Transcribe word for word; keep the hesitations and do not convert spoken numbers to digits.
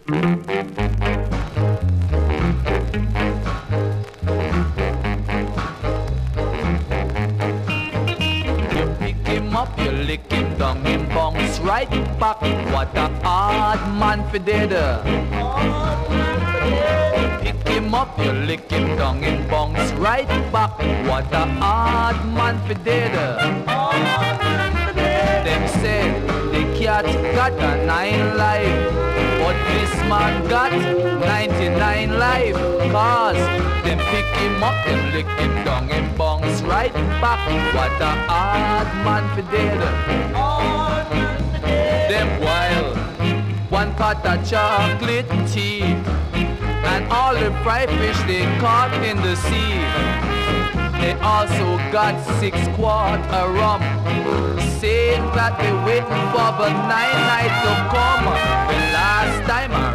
Up, you lick him down, him bounce right back. What a hard man for dead. Pick him up, you lick him down, him bounce right back. What a hard man for dead. Them said the cat got a nine life, but this man got ninety-nine life. Cause them pick him up, them lick him down, him bounce right back. What a hard man for dead. Them wild, one pot of chocolate tea, and all the fried fish they caught in the sea. They also got six quart of rum, saying that they waiting for the nine night to come. When